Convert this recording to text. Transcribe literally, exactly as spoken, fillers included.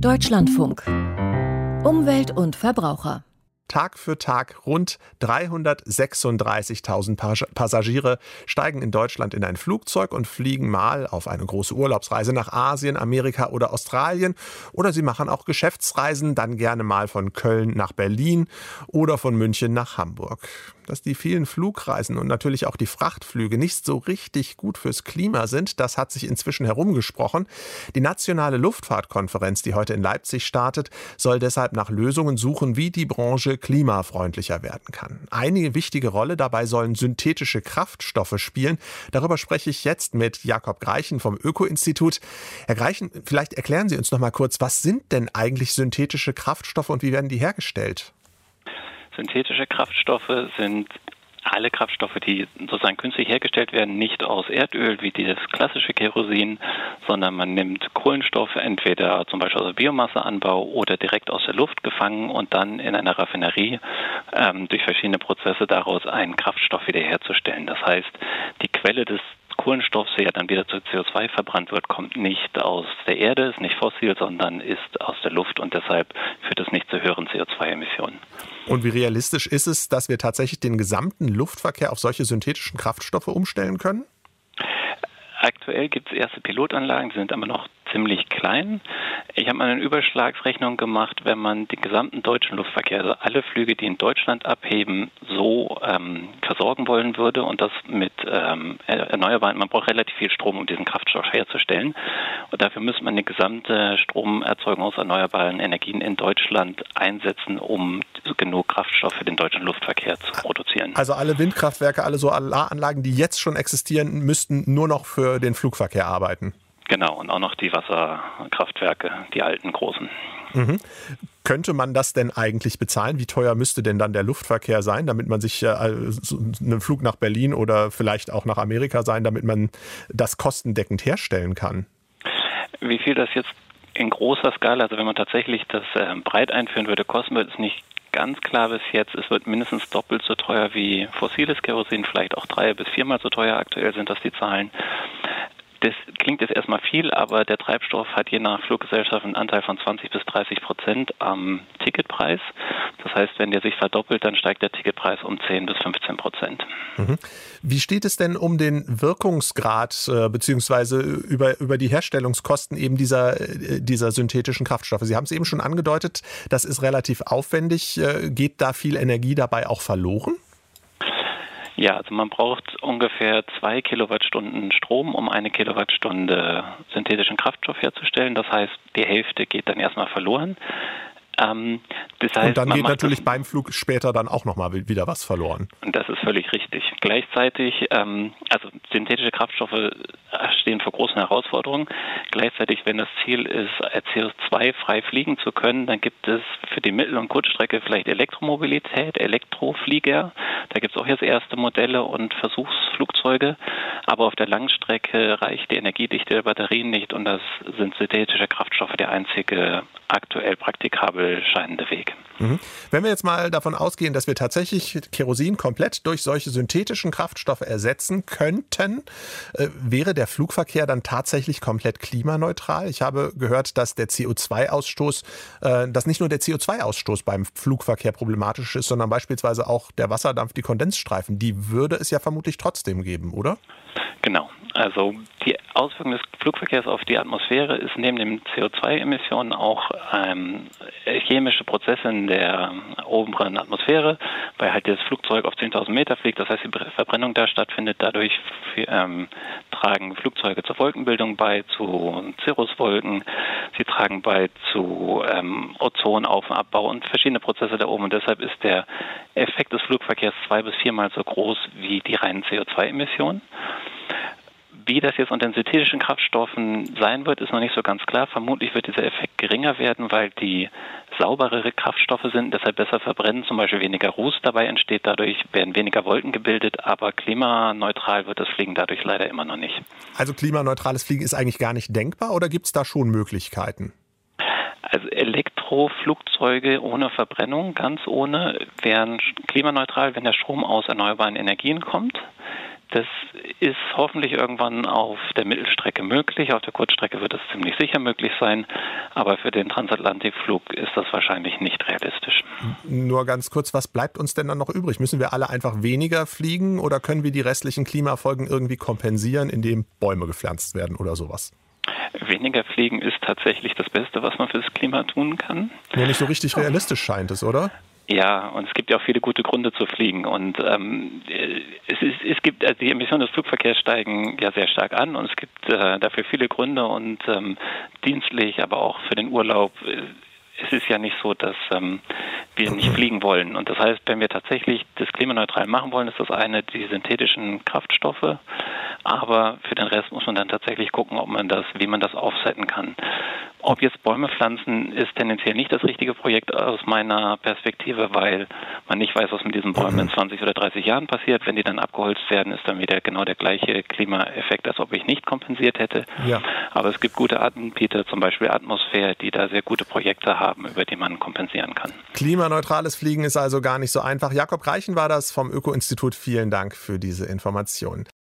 Deutschlandfunk. Umwelt und Verbraucher. Tag für Tag rund dreihundertsechsunddreißigtausend Passagiere steigen in Deutschland in ein Flugzeug und fliegen mal auf eine große Urlaubsreise nach Asien, Amerika oder Australien. Oder sie machen auch Geschäftsreisen, dann gerne mal von Köln nach Berlin oder von München nach Hamburg. Dass die vielen Flugreisen und natürlich auch die Frachtflüge nicht so richtig gut fürs Klima sind, das hat sich inzwischen herumgesprochen. Die nationale Luftfahrtkonferenz, die heute in Leipzig startet, soll deshalb nach Lösungen suchen, wie die Branche klimafreundlicher werden kann. Eine wichtige Rolle dabei sollen synthetische Kraftstoffe spielen. Darüber spreche ich jetzt mit Jakob Greichen vom Öko-Institut. Herr Greichen, vielleicht erklären Sie uns noch mal kurz, was sind denn eigentlich synthetische Kraftstoffe und wie werden die hergestellt? Synthetische Kraftstoffe sind alle Kraftstoffe, die sozusagen künstlich hergestellt werden, nicht aus Erdöl wie das klassische Kerosin, sondern man nimmt Kohlenstoffe entweder zum Beispiel aus Biomasseanbau oder direkt aus der Luft gefangen und dann in einer Raffinerie ähm, durch verschiedene Prozesse daraus einen Kraftstoff wiederherzustellen. Das heißt, die Quelle des Kohlenstoff, der dann wieder zu C O zwei verbrannt wird, kommt nicht aus der Erde, ist nicht fossil, sondern ist aus der Luft und deshalb führt es nicht zu höheren C O zwei Emissionen. Und wie realistisch ist es, dass wir tatsächlich den gesamten Luftverkehr auf solche synthetischen Kraftstoffe umstellen können? Aktuell gibt es erste Pilotanlagen, die sind aber noch ziemlich klein. Ich habe mal eine Überschlagsrechnung gemacht, wenn man den gesamten deutschen Luftverkehr, also alle Flüge, die in Deutschland abheben, so ähm, versorgen wollen würde und das mit ähm, Erneuerbaren, man braucht relativ viel Strom, um diesen Kraftstoff herzustellen. Und dafür müsste man die gesamte Stromerzeugung aus erneuerbaren Energien in Deutschland einsetzen, um genug Kraftstoff für den deutschen Luftverkehr zu produzieren. Also alle Windkraftwerke, alle Solaranlagen, die jetzt schon existieren, müssten nur noch für den Flugverkehr arbeiten. Genau, und auch noch die Wasserkraftwerke, die alten großen. Mhm. Könnte man das denn eigentlich bezahlen? Wie teuer müsste denn dann der Luftverkehr sein, damit man sich äh, so einen Flug nach Berlin oder vielleicht auch nach Amerika sein, damit man das kostendeckend herstellen kann? Wie viel das jetzt in großer Skala, also wenn man tatsächlich das äh, breit einführen würde, kosten wird, ist nicht ganz klar bis jetzt. Es wird mindestens doppelt so teuer wie fossiles Kerosin, vielleicht auch drei- bis viermal so teuer. Aktuell sind das die Zahlen. Das klingt jetzt erstmal viel, aber der Treibstoff hat je nach Fluggesellschaft einen Anteil von zwanzig bis dreißig Prozent am Ticketpreis. Das heißt, wenn der sich verdoppelt, dann steigt der Ticketpreis um zehn bis fünfzehn Prozent. Mhm. Wie steht es denn um den Wirkungsgrad äh, beziehungsweise über, über die Herstellungskosten eben dieser, dieser synthetischen Kraftstoffe? Sie haben es eben schon angedeutet, das ist relativ aufwendig. Äh, geht da viel Energie dabei auch verloren? Ja, also man braucht ungefähr zwei Kilowattstunden Strom, um eine Kilowattstunde synthetischen Kraftstoff herzustellen. Das heißt, die Hälfte geht dann erstmal verloren. Ähm, das heißt, und dann man geht macht natürlich das, beim Flug später dann auch nochmal wieder was verloren. Und das ist völlig richtig. Gleichzeitig, ähm, also synthetische Kraftstoffe stehen vor großen Herausforderungen. Gleichzeitig, wenn das Ziel ist, C O zwei frei fliegen zu können, dann gibt es für die Mittel- und Kurzstrecke vielleicht Elektromobilität, Elektroflieger. Da gibt es auch jetzt erste Modelle und Versuchsflugzeuge. Aber auf der Langstrecke reicht die Energiedichte der Batterien nicht und das sind synthetische Kraftstoffe der einzige aktuell praktikabel scheinende Weg. Mhm. Wenn wir jetzt mal davon ausgehen, dass wir tatsächlich Kerosin komplett durch solche synthetischen Kraftstoffe ersetzen könnten, äh, wäre der Flugverkehr dann tatsächlich komplett klimaneutral? Ich habe gehört, dass der C O zwei Ausstoß, äh, dass nicht nur der C O zwei Ausstoß beim Flugverkehr problematisch ist, sondern beispielsweise auch der Wasserdampf, die Kondensstreifen. Die würde es ja vermutlich trotzdem geben, oder? Genau. Also die Auswirkung des Flugverkehrs auf die Atmosphäre ist neben den C O zwei Emissionen auch ähm, chemische Prozesse in der oberen Atmosphäre, weil halt das Flugzeug auf zehntausend Meter fliegt, das heißt die Verbrennung da stattfindet. Dadurch ähm, tragen Flugzeuge zur Wolkenbildung bei, zu Cirruswolken. Sie tragen bei zu ähm, Ozonauf- und Abbau und verschiedene Prozesse da oben. Und deshalb ist der Effekt des Flugverkehrs zwei- bis viermal so groß wie die reinen C O zwei Emissionen. Wie das jetzt unter den synthetischen Kraftstoffen sein wird, ist noch nicht so ganz klar. Vermutlich wird dieser Effekt geringer werden, weil die sauberere Kraftstoffe sind, deshalb besser verbrennen, zum Beispiel weniger Ruß dabei entsteht, dadurch werden weniger Wolken gebildet, aber klimaneutral wird das Fliegen dadurch leider immer noch nicht. Also klimaneutrales Fliegen ist eigentlich gar nicht denkbar oder gibt es da schon Möglichkeiten? Also Elektroflugzeuge ohne Verbrennung, ganz ohne, wären klimaneutral, wenn der Strom aus erneuerbaren Energien kommt. Das ist hoffentlich irgendwann auf der Mittelstrecke möglich. Auf der Kurzstrecke wird es ziemlich sicher möglich sein. Aber für den Transatlantikflug ist das wahrscheinlich nicht realistisch. Nur ganz kurz, was bleibt uns denn dann noch übrig? Müssen wir alle einfach weniger fliegen oder können wir die restlichen Klimafolgen irgendwie kompensieren, indem Bäume gepflanzt werden oder sowas? Weniger fliegen ist tatsächlich das Beste, was man fürs Klima tun kann. Nur nicht so richtig realistisch scheint es, oder? Ja, und es gibt ja auch viele gute Gründe zu fliegen. Und ähm, es, ist, es gibt, also die Emissionen des Flugverkehrs steigen ja sehr stark an und es gibt äh, dafür viele Gründe und ähm, dienstlich, aber auch für den Urlaub. Äh, es ist ja nicht so, dass ähm, wir nicht fliegen wollen. Und das heißt, wenn wir tatsächlich das klimaneutral machen wollen, ist das eine die synthetischen Kraftstoffe. Aber für den Rest muss man dann tatsächlich gucken, ob man das, wie man das offsetten kann. Ob jetzt Bäume pflanzen, ist tendenziell nicht das richtige Projekt aus meiner Perspektive, weil man nicht weiß, was mit diesen Bäumen in zwanzig oder dreißig Jahren passiert. Wenn die dann abgeholzt werden, ist dann wieder genau der gleiche Klimaeffekt, als ob ich nicht kompensiert hätte. Ja. Aber es gibt gute Anbieter, zum Beispiel Atmosphäre, die da sehr gute Projekte haben, über die man kompensieren kann. Klimaneutrales Fliegen ist also gar nicht so einfach. Jakob Reichen war das vom Öko-Institut. Vielen Dank für diese Information.